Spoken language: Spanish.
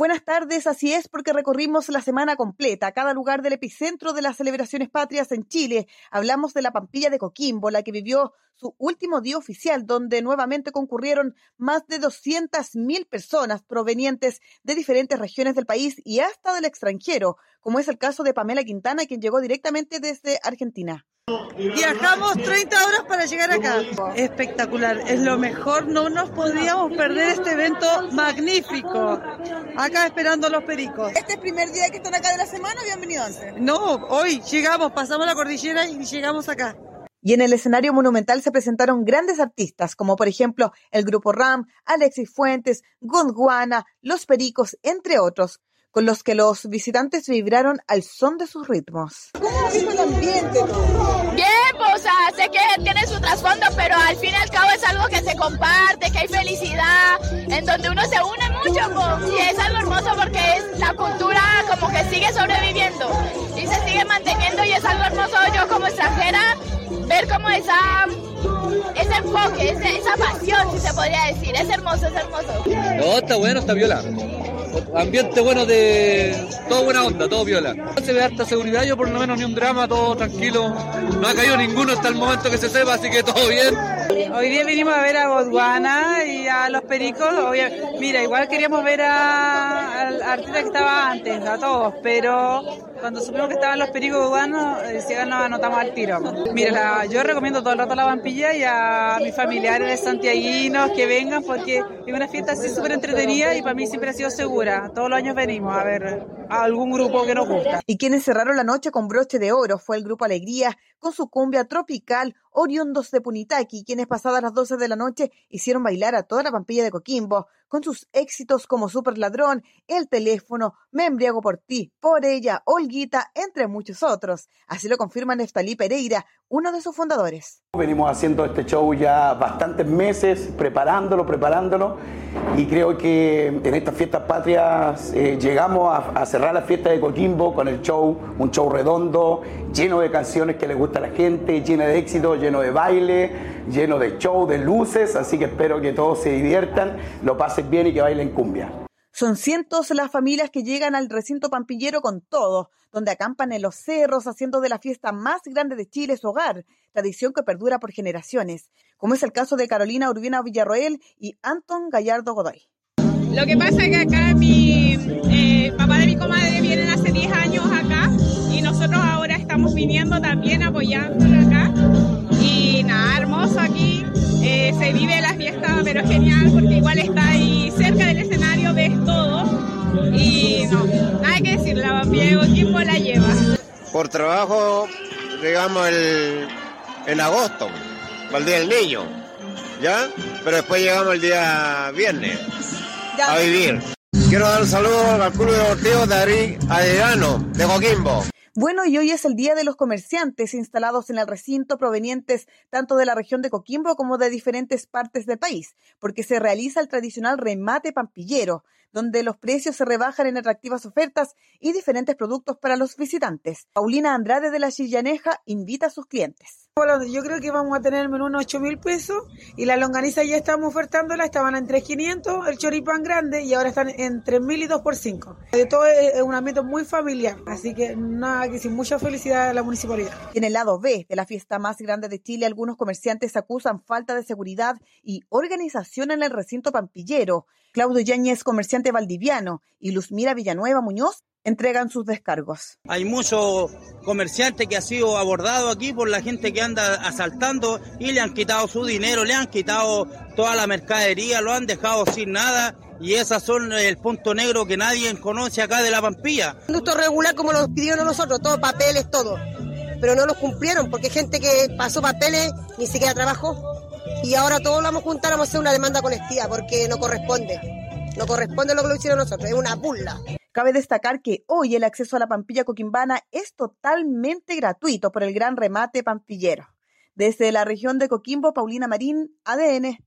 Buenas tardes, así es, porque recorrimos la semana completa a cada lugar del epicentro de las celebraciones patrias en Chile. Hablamos de la Pampilla de Coquimbo, la que vivió su último día oficial, donde nuevamente concurrieron más de 200.000 personas provenientes de diferentes regiones del país y hasta del extranjero, como es el caso de Pamela Quintana, quien llegó directamente desde Argentina. Viajamos 30 horas para llegar acá. Espectacular, es lo mejor, no nos podíamos perder este evento magnífico. Acá esperando a los pericos. ¿Este es el primer día que están acá de la semana o habían venido antes? No, hoy llegamos, pasamos la cordillera y llegamos acá. Y en el escenario monumental se presentaron grandes artistas, como por ejemplo el Grupo RAM, Alexis Fuentes, Gondwana, Los Pericos, entre otros, con los que los visitantes vibraron al son de sus ritmos. ¿Cómo has visto el ambiente? Bien, pues, o sea, sé que tiene su trasfondo, pero al fin y al cabo es algo que se comparte, que hay felicidad, en donde uno se une mucho, pues, y es algo hermoso porque es la cultura como que sigue sobreviviendo y se sigue manteniendo, y es algo hermoso yo como extranjera ver como ese enfoque, esa pasión, si se podría decir. Es hermoso, es hermoso. No, está bueno, está viola. Ambiente bueno, de todo buena onda, todo viola. Se ve harta seguridad, yo por lo menos ni un drama, todo tranquilo. No ha caído ninguno hasta el momento que se sepa, así que todo bien. Hoy día vinimos a ver a Gondwana y a Los Pericos. Mira, igual queríamos ver al artista que estaba antes, a todos, pero cuando supimos que estaban Los Pericos y Gondwana, nos anotamos al tiro. Mira, yo recomiendo todo el rato la Pampilla y a mis familiares santiaguinos que vengan, porque es una fiesta así súper entretenida y para mí siempre ha sido segura. Todos los años venimos a ver a algún grupo que nos gusta. Y quienes cerraron la noche con broche de oro fue el Grupo Alegría, con su cumbia tropical, oriundos de Punitaqui, quienes pasadas las 12 de la noche hicieron bailar a toda la Pampilla de Coquimbo, con sus éxitos como Super Ladrón, El Teléfono, Me Embriago por Ti, Por Ella, Olguita, entre muchos otros. Así lo confirma Neftalí Pereira, uno de sus fundadores. Venimos haciendo este show ya bastantes meses, preparándolo, y creo que en estas fiestas patrias llegamos a cerrar la fiesta de Coquimbo con el show, un show redondo, lleno de canciones que le gusta a la gente, lleno de éxito, lleno de baile, lleno de show, de luces, así que espero que todos se diviertan, lo pasen bien y que bailen cumbia. Son cientos las familias que llegan al recinto pampillero con todo, donde acampan en los cerros, haciendo de la fiesta más grande de Chile su hogar, tradición que perdura por generaciones, como es el caso de Carolina Urbina Villarroel y Anton Gallardo Godoy. Lo que pasa es que acá mi papá de mi comadre vienen hace 10 años acá, y nosotros ahora estamos viniendo también apoyándolo acá, y nada, hermoso aquí. Se vive la fiesta, pero es genial porque igual está ahí cerca del escenario, ves todo y no, nada que decir, la Pampilla de Coquimbo la lleva. Por trabajo llegamos en agosto, para el Día del Niño, ¿ya? Pero después llegamos el día viernes a vivir. Quiero dar un saludo al Club Deportivo Darío Adriano de Coquimbo. Bueno, y hoy es el Día de los Comerciantes instalados en el recinto, provenientes tanto de la región de Coquimbo como de diferentes partes del país, porque se realiza el tradicional remate pampillero, donde los precios se rebajan en atractivas ofertas y diferentes productos para los visitantes. Paulina Andrade de la Chillaneja invita a sus clientes. Bueno, yo creo que vamos a tener el menú en 8.000 pesos y la longaniza ya estamos ofertándola, estaban en 3.500, el choripán grande y ahora están en 3.000 y 2 por 5. De todo es un ambiente muy familiar, así que nada, que sin mucha felicidad a la municipalidad. En el lado B de la fiesta más grande de Chile, algunos comerciantes acusan falta de seguridad y organización en el recinto pampillero. Claudio Yáñez, comerciante valdiviano, y Luzmira Villanueva Muñoz entregan sus descargos. Hay muchos comerciantes que han sido abordados aquí por la gente que anda asaltando y le han quitado su dinero, le han quitado toda la mercadería, lo han dejado sin nada, y esas son el punto negro que nadie conoce acá de la Pampilla. Producto regular como los pidieron a nosotros, todos papeles, todo, pero no los cumplieron porque hay gente que pasó papeles, ni siquiera trabajó, y ahora todos lo vamos a juntar, vamos a hacer una demanda colectiva porque no corresponde lo que lo hicieron nosotros, es una burla. Cabe destacar que hoy el acceso a la Pampilla coquimbana es totalmente gratuito por el gran remate pampillero. Desde la región de Coquimbo, Paulina Marín, ADN.